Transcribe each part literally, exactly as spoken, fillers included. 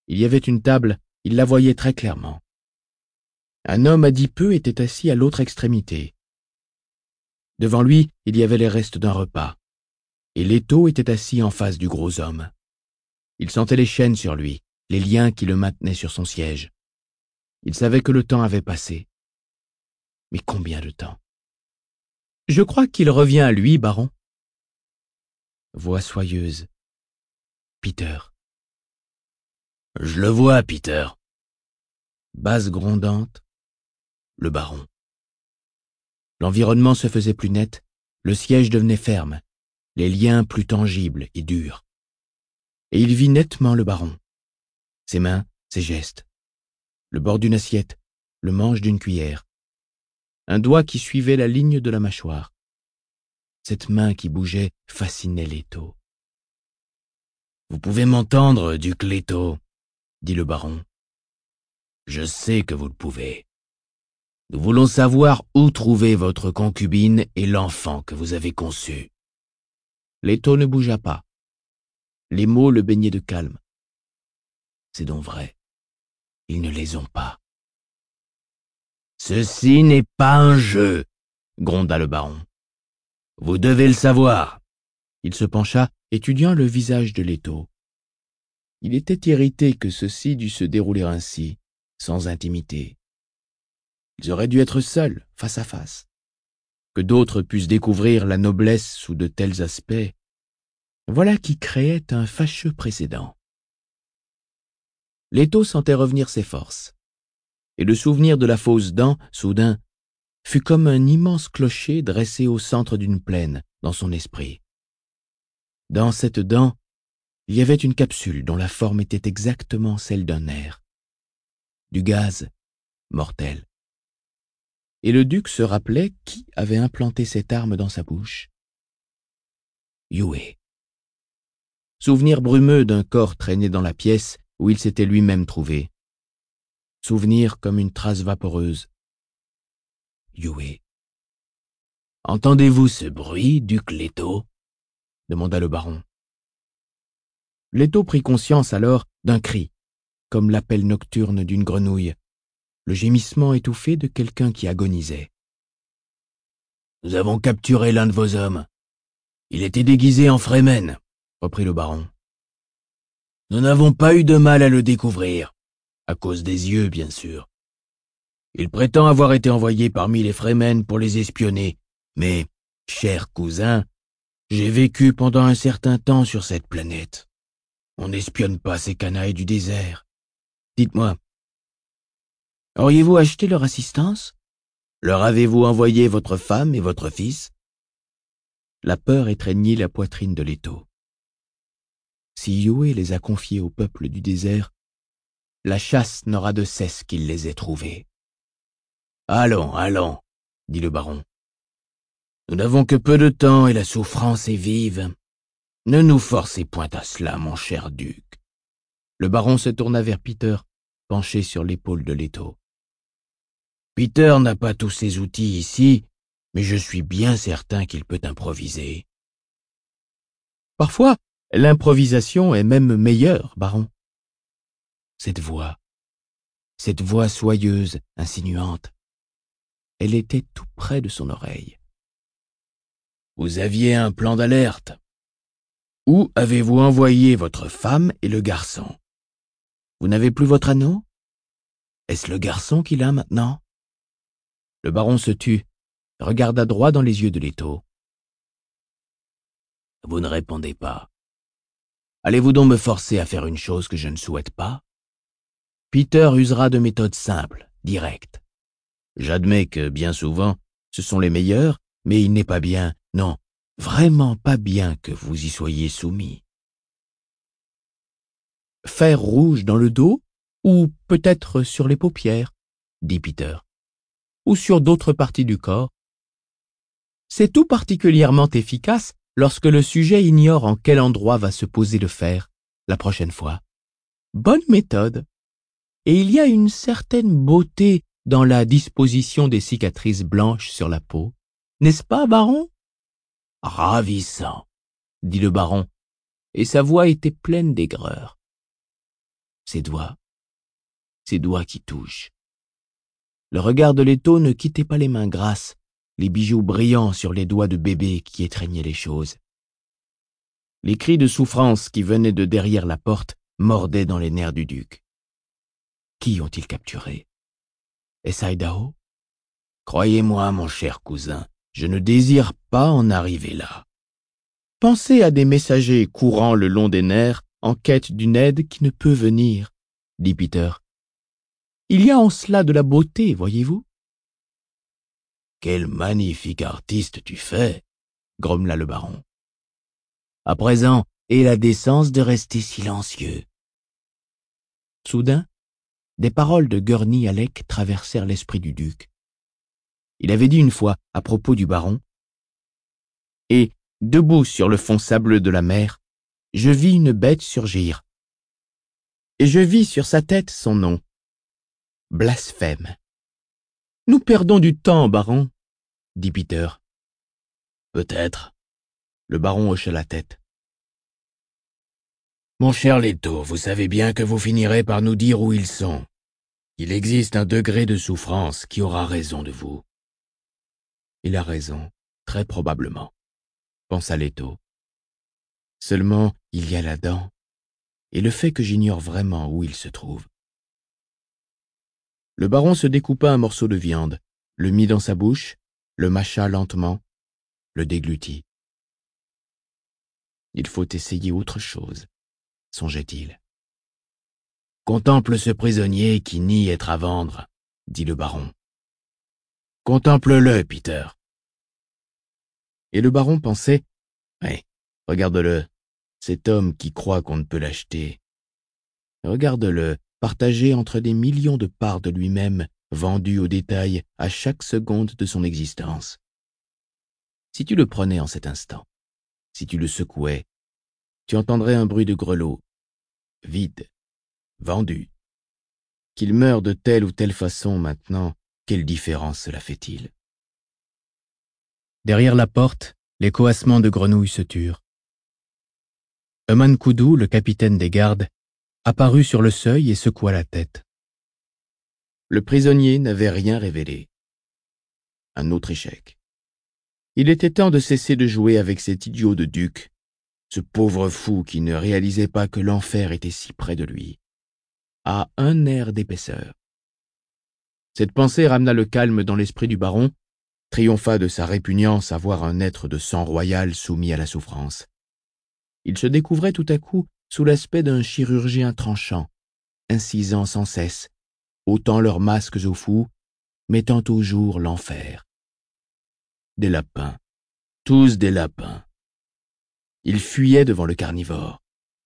Il y avait une table, il la voyait très clairement. Un homme adipeux était assis à l'autre extrémité. Devant lui, il y avait les restes d'un repas, et Leto était assis en face du gros homme. Il sentait les chaînes sur lui, les liens qui le maintenaient sur son siège. Il savait que le temps avait passé. Mais combien de temps? « Je crois qu'il revient à lui, baron. » Voix soyeuse. « Peter. »« Je le vois, Peter. » Basse grondante. « Le baron. » L'environnement se faisait plus net, le siège devenait ferme, les liens plus tangibles et durs. Et il vit nettement le baron. Ses mains, ses gestes. Le bord d'une assiette, le manche d'une cuillère. Un doigt qui suivait la ligne de la mâchoire. Cette main qui bougeait fascinait Leto. « Vous pouvez m'entendre, duc Leto, » dit le baron. « Je sais que vous le pouvez. Nous voulons savoir où trouver votre concubine et l'enfant que vous avez conçu. » Leto ne bougea pas. Les mots le baignaient de calme. « C'est donc vrai. Ils ne les ont pas. »« Ceci n'est pas un jeu, » gronda le baron. « Vous devez le savoir. » Il se pencha, étudiant le visage de Leto. Il était irrité que ceci dût se dérouler ainsi, sans intimité. Ils auraient dû être seuls, face à face. Que d'autres puissent découvrir la noblesse sous de tels aspects, voilà qui créait un fâcheux précédent. Leto sentait revenir ses forces, et le souvenir de la fausse dent, soudain, fut comme un immense clocher dressé au centre d'une plaine dans son esprit. Dans cette dent, il y avait une capsule dont la forme était exactement celle d'un nerf. Du gaz mortel. Et le duc se rappelait qui avait implanté cette arme dans sa bouche. Yue. Souvenir brumeux d'un corps traîné dans la pièce où il s'était lui-même trouvé. Souvenir comme une trace vaporeuse. Yue. « Entendez-vous ce bruit, duc Leto ?» demanda le baron. Leto prit conscience alors d'un cri, comme l'appel nocturne d'une grenouille, le gémissement étouffé de quelqu'un qui agonisait. « Nous avons capturé l'un de vos hommes. Il était déguisé en Fremen, » reprit le baron. « Nous n'avons pas eu de mal à le découvrir, à cause des yeux, bien sûr. Il prétend avoir été envoyé parmi les Fremen pour les espionner, mais, cher cousin, j'ai vécu pendant un certain temps sur cette planète. On n'espionne pas ces canailles du désert. Dites-moi, auriez-vous acheté leur assistance? Leur avez-vous envoyé votre femme et votre fils? » La peur étreignit la poitrine de Leto. Si Yue les a confiés au peuple du désert, la chasse n'aura de cesse qu'il les ait trouvés. « Allons, allons, » dit le baron. « Nous n'avons que peu de temps et la souffrance est vive. Ne nous forcez point à cela, mon cher duc. » Le baron se tourna vers Peter, penché sur l'épaule de Leto. « Peter n'a pas tous ses outils ici, mais je suis bien certain qu'il peut improviser. » « Parfois, l'improvisation est même meilleure, baron. » Cette voix, cette voix soyeuse, insinuante, elle était tout près de son oreille. « Vous aviez un plan d'alerte. Où avez-vous envoyé votre femme et le garçon? Vous n'avez plus votre anneau? Est-ce le garçon qui l'a maintenant? » Le baron se tut, regarda droit dans les yeux de Leto. « Vous ne répondez pas. Allez-vous donc me forcer à faire une chose que je ne souhaite pas? » Peter usera de méthodes simples, directes. J'admets que, bien souvent, ce sont les meilleures, mais il n'est pas bien, non, vraiment pas bien que vous y soyez soumis. « Fer rouge dans le dos, ou peut-être sur les paupières, » dit Peter, « ou sur d'autres parties du corps. C'est tout particulièrement efficace lorsque le sujet ignore en quel endroit va se poser le fer, la prochaine fois. Bonne méthode. Et il y a une certaine beauté dans la disposition des cicatrices blanches sur la peau. N'est-ce pas, baron? »« Ravissant, » dit le baron, et sa voix était pleine d'aigreur. Ses doigts, ses doigts qui touchent. Le regard de Leto ne quittait pas les mains grasses, les bijoux brillants sur les doigts de bébé qui étreignaient les choses. Les cris de souffrance qui venaient de derrière la porte mordaient dans les nerfs du duc. Qui ont-ils capturé? Est-ce Idaho? Croyez-moi, mon cher cousin, je ne désire pas en arriver là. Pensez à des messagers courant le long des nerfs en quête d'une aide qui ne peut venir, dit Peter. Il y a en cela de la beauté, voyez-vous. Quel magnifique artiste tu fais, grommela le baron. À présent, aie la décence de rester silencieux. Soudain, des paroles de Gurney Halleck traversèrent l'esprit du duc. Il avait dit une fois à propos du baron, « Et, debout sur le fond sableux de la mer, je vis une bête surgir. Et je vis sur sa tête son nom. Blasphème. Nous perdons du temps, baron, dit Peter. Peut-être. Le baron hocha la tête. Mon cher Leto, vous savez bien que vous finirez par nous dire où ils sont. Il existe un degré de souffrance qui aura raison de vous. Il a raison, très probablement, pensa Leto. Seulement, il y a la dent, et le fait que j'ignore vraiment où il se trouve. Le baron se découpa un morceau de viande, le mit dans sa bouche, le mâcha lentement, le déglutit. Il faut essayer autre chose, songeait-il. Contemple ce prisonnier qui nie être à vendre, dit le baron. Contemple-le, Peter. Et le baron pensait, ouais, regarde-le, cet homme qui croit qu'on ne peut l'acheter. Regarde-le, partagé entre des millions de parts de lui-même, vendues au détail à chaque seconde de son existence. Si tu le prenais en cet instant, si tu le secouais, tu entendrais un bruit de grelot, vide, vendu. Qu'il meure de telle ou telle façon maintenant, quelle différence cela fait-il? Derrière la porte, les coassements de grenouilles se turent. Euman Koudou, le capitaine des gardes, apparut sur le seuil et secoua la tête. Le prisonnier n'avait rien révélé. Un autre échec. Il était temps de cesser de jouer avec cet idiot de duc, ce pauvre fou qui ne réalisait pas que l'enfer était si près de lui, à un air d'épaisseur. Cette pensée ramena le calme dans l'esprit du baron, triompha de sa répugnance à voir un être de sang royal soumis à la souffrance. Il se découvrait tout à coup sous l'aspect d'un chirurgien tranchant, incisant sans cesse, ôtant leurs masques aux fous, mettant au jour l'enfer. Des lapins, tous des lapins. Ils fuyaient devant le carnivore.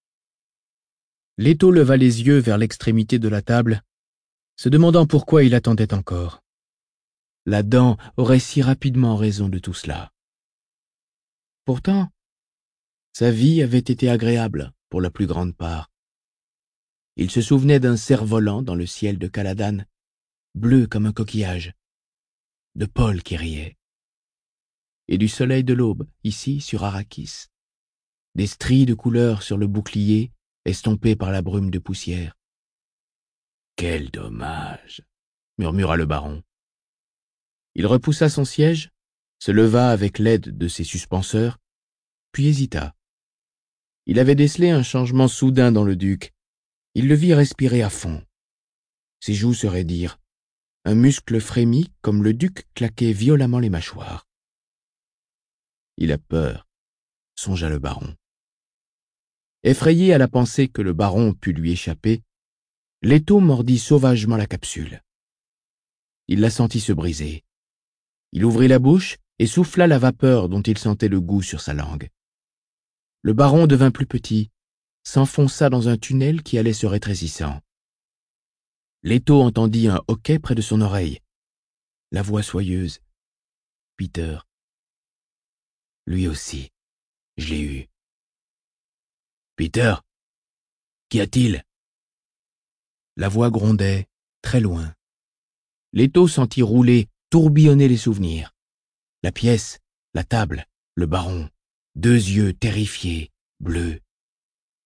Leto leva les yeux vers l'extrémité de la table, se demandant pourquoi il attendait encore. La dent aurait si rapidement raison de tout cela. Pourtant, sa vie avait été agréable pour la plus grande part. Il se souvenait d'un cerf-volant dans le ciel de Caladan, bleu comme un coquillage, de Paul qui riait, et du soleil de l'aube, ici sur Arrakis, des stries de couleur sur le bouclier estompé par la brume de poussière. « Quel dommage !» murmura le baron. Il repoussa son siège, se leva avec l'aide de ses suspenseurs, puis hésita. Il avait décelé un changement soudain dans le duc. Il le vit respirer à fond. Ses joues se raidirent. Un muscle frémit comme le duc claquait violemment les mâchoires. Il a peur, songea le baron. Effrayé à la pensée que le baron pût lui échapper, Leto mordit sauvagement la capsule. Il la sentit se briser. Il ouvrit la bouche et souffla la vapeur dont il sentait le goût sur sa langue. Le baron devint plus petit, s'enfonça dans un tunnel qui allait se rétrécissant. Leto entendit un hoquet près de son oreille. La voix soyeuse. « Peter. » Lui aussi, je l'ai eu. « Peter, qu'y a-t-il » La voix grondait, très loin. Leto sentit rouler, tourbillonner les souvenirs. La pièce, la table, le baron, deux yeux terrifiés, bleus.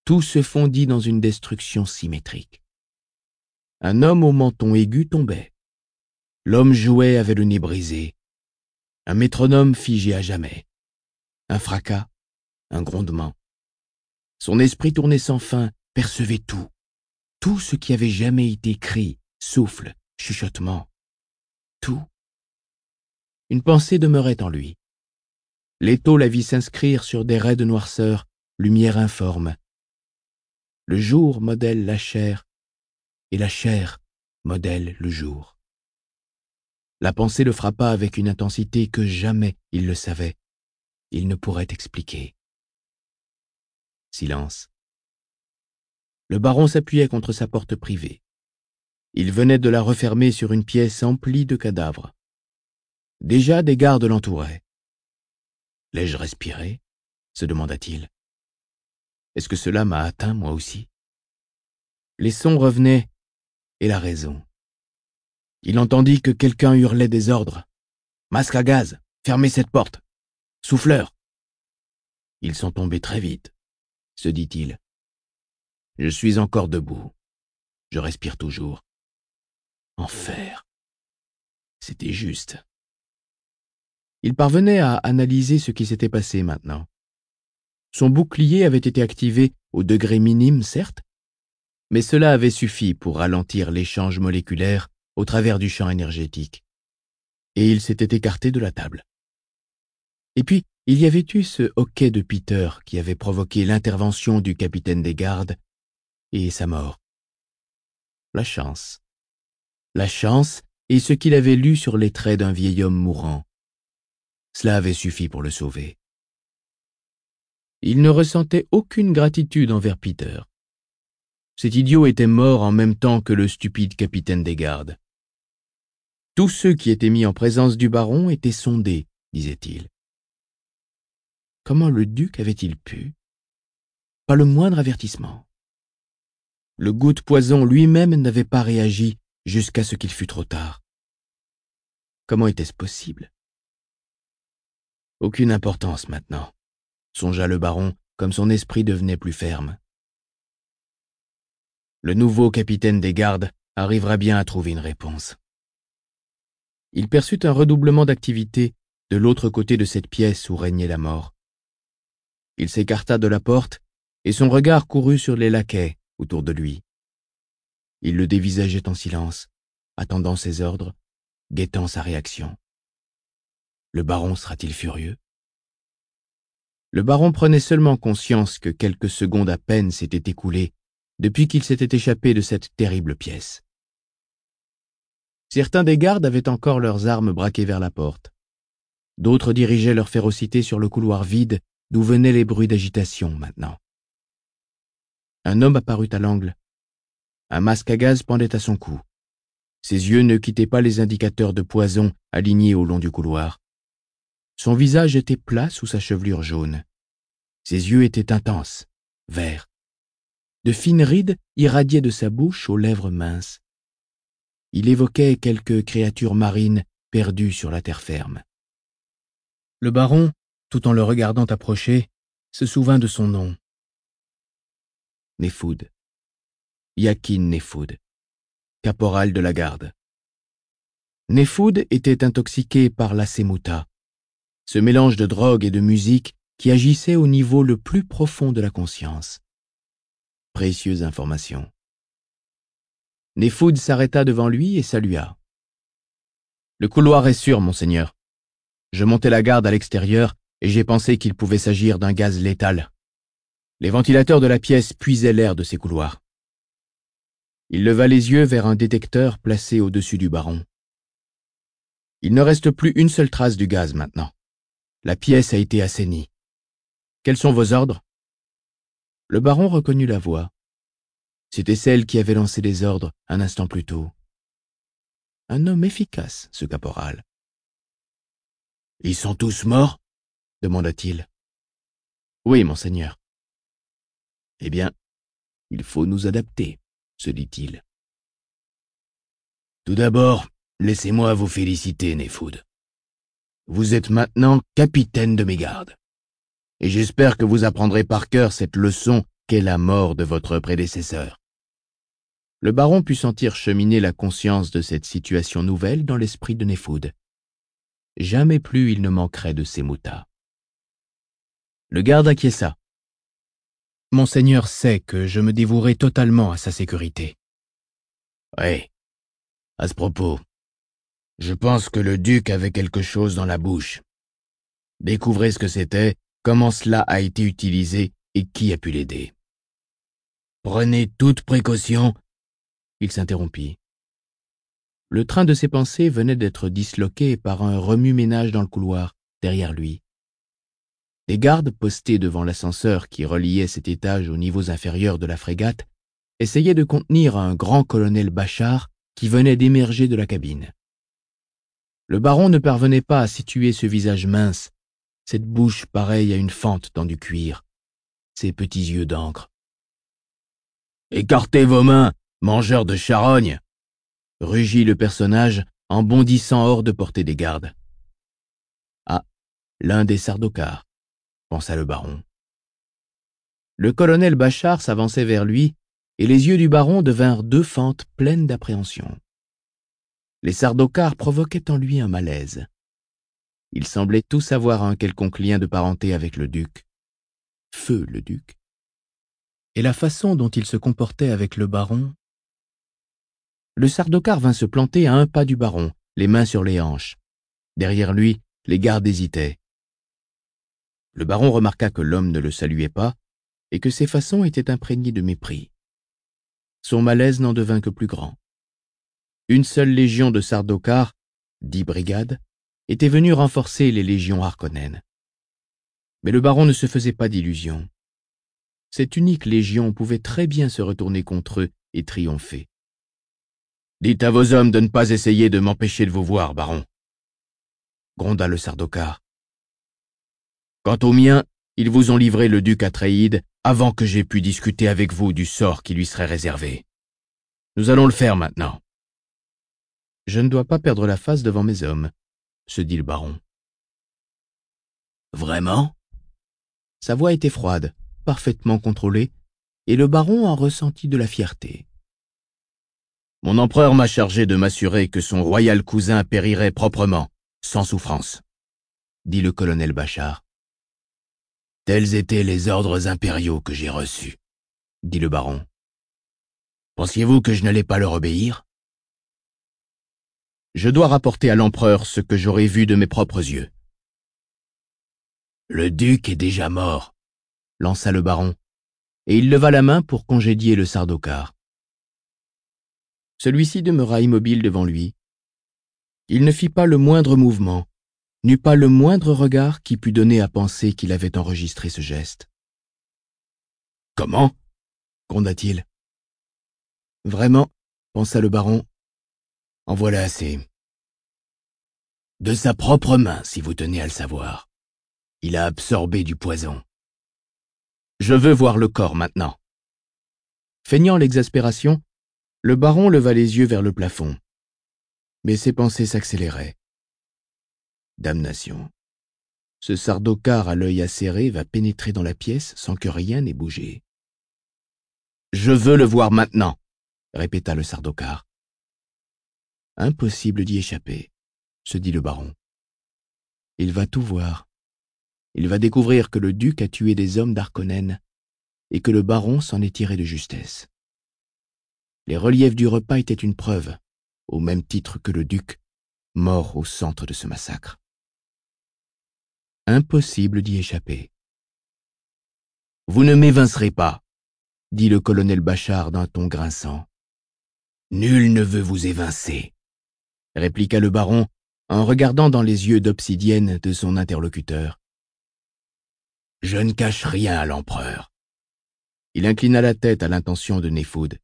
tout se fondit dans une destruction symétrique. Un homme au menton aigu tombait. L'homme jouet avait le nez brisé. Un métronome figé à jamais. Un fracas, un grondement. Son esprit tournait sans fin, percevait tout. Tout ce qui avait jamais été cri, souffle, chuchotement. Tout. Une pensée demeurait en lui. L'étau la vit s'inscrire sur des raies de noirceur, lumière informe. Le jour modèle la chair, et la chair modèle le jour. La pensée le frappa avec une intensité que jamais il le savait. Il ne pourrait expliquer. Silence. Le baron s'appuyait contre sa porte privée. Il venait de la refermer sur une pièce emplie de cadavres. Déjà des gardes l'entouraient. L'ai-je respiré ? Se demanda-t-il. Est-ce que cela m'a atteint, moi aussi ? Les sons revenaient, et la raison. Il entendit que quelqu'un hurlait des ordres. « Masque à gaz, fermez cette porte ! Souffleur !» Ils sont tombés très vite, se dit-il. Je suis encore debout. Je respire toujours. Enfer. C'était juste. Il parvenait à analyser ce qui s'était passé maintenant. Son bouclier avait été activé au degré minime, certes, mais cela avait suffi pour ralentir l'échange moléculaire au travers du champ énergétique. Et il s'était écarté de la table. Et puis, il y avait eu ce hoquet de Peter qui avait provoqué l'intervention du capitaine des gardes et sa mort. La chance. La chance et ce qu'il avait lu sur les traits d'un vieil homme mourant. Cela avait suffi pour le sauver. Il ne ressentait aucune gratitude envers Peter. Cet idiot était mort en même temps que le stupide capitaine des gardes. Tous ceux qui étaient mis en présence du baron étaient sondés, disait-il. Comment le duc avait-il pu ? Pas le moindre avertissement. Le goutte poison lui-même n'avait pas réagi jusqu'à ce qu'il fût trop tard. Comment était-ce possible ? Aucune importance maintenant, songea le baron, comme son esprit devenait plus ferme. Le nouveau capitaine des gardes arrivera bien à trouver une réponse. Il perçut un redoublement d'activité de l'autre côté de cette pièce où régnait la mort. Il s'écarta de la porte et son regard courut sur les laquais autour de lui. Il le dévisageait en silence, attendant ses ordres, guettant sa réaction. Le baron sera-t-il furieux ? Le baron prenait seulement conscience que quelques secondes à peine s'étaient écoulées depuis qu'il s'était échappé de cette terrible pièce. Certains des gardes avaient encore leurs armes braquées vers la porte. D'autres dirigeaient leur férocité sur le couloir vide d'où venaient les bruits d'agitation maintenant. Un homme apparut à l'angle. Un masque à gaz pendait à son cou. Ses yeux ne quittaient pas les indicateurs de poison alignés au long du couloir. Son visage était plat sous sa chevelure jaune. Ses yeux étaient intenses, verts. De fines rides irradiaient de sa bouche aux lèvres minces. Il évoquait quelques créatures marines perdues sur la terre ferme. Le baron, tout en le regardant approcher, se souvint de son nom. Néfoud. Yakin Néfoud, caporal de la garde. Néfoud était intoxiqué par la sémouta, ce mélange de drogue et de musique qui agissait au niveau le plus profond de la conscience. Précieuse information. Néfoud s'arrêta devant lui et salua. « Le couloir est sûr, monseigneur. Je montais la garde à l'extérieur et j'ai pensé qu'il pouvait s'agir d'un gaz létal. Les ventilateurs de la pièce puisaient l'air de ces couloirs. » Il leva les yeux vers un détecteur placé au-dessus du baron. « Il ne reste plus une seule trace du gaz maintenant. La pièce a été assainie. Quels sont vos ordres ?» Le baron reconnut la voix. C'était celle qui avait lancé les ordres un instant plus tôt. Un homme efficace, ce caporal. « Ils sont tous morts ?» demanda-t-il. « Oui, monseigneur. »« Eh bien, il faut nous adapter, » se dit-il. « Tout d'abord, laissez-moi vous féliciter, Néfoud. Vous êtes maintenant capitaine de mes gardes. Et j'espère que vous apprendrez par cœur cette leçon qu'est la mort de votre prédécesseur. Le baron put sentir cheminer la conscience de cette situation nouvelle dans l'esprit de Néfoud. Jamais plus il ne manquerait de ces moutahs. Le garde acquiesça. Monseigneur sait que je me dévouerai totalement à sa sécurité. Oui, à ce propos, je pense que le duc avait quelque chose dans la bouche. Découvrez ce que c'était, comment cela a été utilisé et qui a pu l'aider. Prenez toute précaution. Il s'interrompit. Le train de ses pensées venait d'être disloqué par un remue-ménage dans le couloir, derrière lui. Les gardes postés devant l'ascenseur qui reliait cet étage aux niveaux inférieurs de la frégate essayaient de contenir un grand colonel Bachar qui venait d'émerger de la cabine. Le baron ne parvenait pas à situer ce visage mince, cette bouche pareille à une fente dans du cuir, ces petits yeux d'encre. « Écartez vos mains, mangeurs de charognes !» rugit le personnage en bondissant hors de portée des gardes. « Ah, l'un des Sardocars », pensa le baron. Le colonel Bachar s'avançait vers lui, et les yeux du baron devinrent deux fentes pleines d'appréhension. Les Sardocars provoquaient en lui un malaise. Ils semblaient tous avoir un quelconque lien de parenté avec le duc. Feu le duc. Et la façon dont il se comportait avec le baron... Le Sardaukar vint se planter à un pas du baron, les mains sur les hanches. Derrière lui, les gardes hésitaient. Le baron remarqua que l'homme ne le saluait pas et que ses façons étaient imprégnées de mépris. Son malaise n'en devint que plus grand. Une seule légion de Sardaukars, dix brigades, était venue renforcer les légions harkonnènes. Mais le baron ne se faisait pas d'illusions. Cette unique légion pouvait très bien se retourner contre eux et triompher. « Dites à vos hommes de ne pas essayer de m'empêcher de vous voir, baron !» gronda le Sardaukar. « Quant aux miens, ils vous ont livré le duc Atréide avant que j'aie pu discuter avec vous du sort qui lui serait réservé. Nous allons le faire maintenant. »« Je ne dois pas perdre la face devant mes hommes, » se dit le baron. « Vraiment ?» Sa voix était froide, parfaitement contrôlée, et le baron en ressentit de la fierté. « Mon empereur m'a chargé de m'assurer que son royal cousin périrait proprement, sans souffrance, » dit le colonel Bachar. « Tels étaient les ordres impériaux que j'ai reçus, » dit le baron. « Pensiez-vous que je n'allais pas leur obéir ? Je dois rapporter à l'empereur ce que j'aurai vu de mes propres yeux. »« Le duc est déjà mort, » lança le baron, et il leva la main pour congédier le Sardaukar. Celui-ci demeura immobile devant lui. Il ne fit pas le moindre mouvement, n'eut pas le moindre regard qui pût donner à penser qu'il avait enregistré ce geste. « Comment ?» gronda-t-il. « Vraiment, » pensa le baron, « en voilà assez. De sa propre main, si vous tenez à le savoir. Il a absorbé du poison. Je veux voir le corps maintenant. » Feignant l'exaspération, le baron leva les yeux vers le plafond. Mais ses pensées s'accéléraient. Damnation. Ce Sardaukar à l'œil acéré va pénétrer dans la pièce sans que rien n'ait bougé. « Je veux le voir maintenant, » répéta le Sardaukar. Impossible d'y échapper, se dit le baron. Il va tout voir. Il va découvrir que le duc a tué des hommes d'Harkonnen et que le baron s'en est tiré de justesse. Les reliefs du repas étaient une preuve, au même titre que le duc, mort au centre de ce massacre. Impossible d'y échapper. « Vous ne m'évincerez pas, » dit le colonel Bachar d'un ton grinçant. « Nul ne veut vous évincer, » répliqua le baron en regardant dans les yeux d'obsidienne de son interlocuteur. « Je ne cache rien à l'empereur. » Il inclina la tête à l'intention de Néfoud.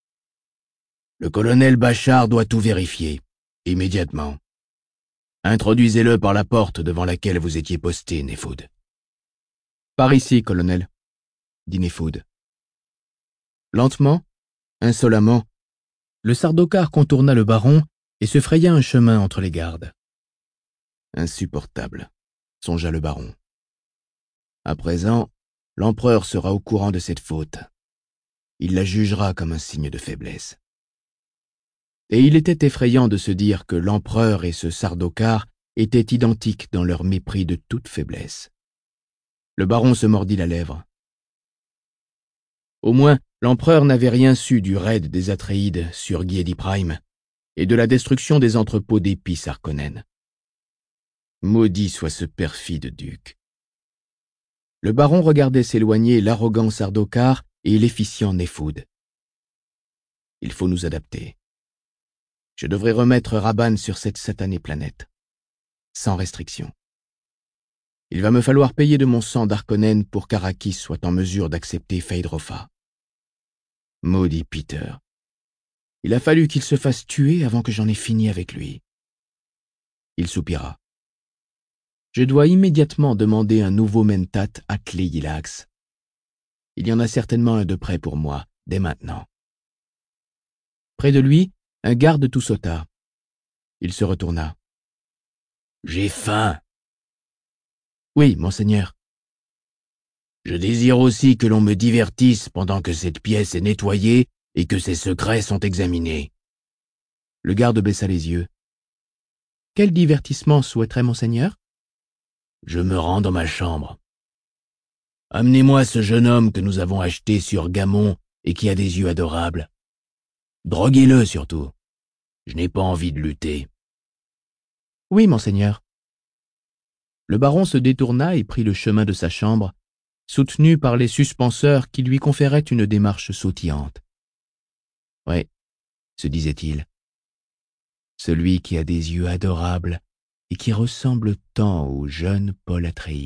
Le colonel Bachar doit tout vérifier, immédiatement. Introduisez-le par la porte devant laquelle vous étiez posté, Néfoud. Par ici, colonel, dit Néfoud. Lentement, insolemment, le Sardaukar contourna le baron et se fraya un chemin entre les gardes. Insupportable, songea le baron. À présent, l'empereur sera au courant de cette faute. Il la jugera comme un signe de faiblesse. Et il était effrayant de se dire que l'empereur et ce Sardaukar étaient identiques dans leur mépris de toute faiblesse. Le baron se mordit la lèvre. Au moins, l'empereur n'avait rien su du raid des Atréides sur Giedi Prime et de la destruction des entrepôts d'épices Harkonnen. Maudit soit ce perfide duc. Le baron regardait s'éloigner l'arrogant Sardaukar et l'efficient Nefud. Il faut nous adapter. Je devrais remettre Rabban sur cette satanée planète, sans restriction. Il va me falloir payer de mon sang d'Harkonnen pour qu'Arrakis soit en mesure d'accepter Feyd-Rautha. Maudit Peter. Il a fallu qu'il se fasse tuer avant que j'en ai fini avec lui. Il soupira. Je dois immédiatement demander un nouveau mentat à Tle-Yilax. Il y en a certainement un de prêt pour moi, dès maintenant. Près de lui, un garde tout sauta. Il se retourna. « J'ai faim. »« Oui, monseigneur. »« Je désire aussi que l'on me divertisse pendant que cette pièce est nettoyée et que ses secrets sont examinés. » Le garde baissa les yeux. « Quel divertissement souhaiterait monseigneur ?»« Je me rends dans ma chambre. Amenez-moi ce jeune homme que nous avons acheté sur Gamon et qui a des yeux adorables. Droguez-le surtout. Je n'ai pas envie de lutter. »« Oui, monseigneur. » Le baron se détourna et prit le chemin de sa chambre, soutenu par les suspenseurs qui lui conféraient une démarche sautillante. « Oui, » se disait-il, « celui qui a des yeux adorables et qui ressemble tant au jeune Paul Atréide. »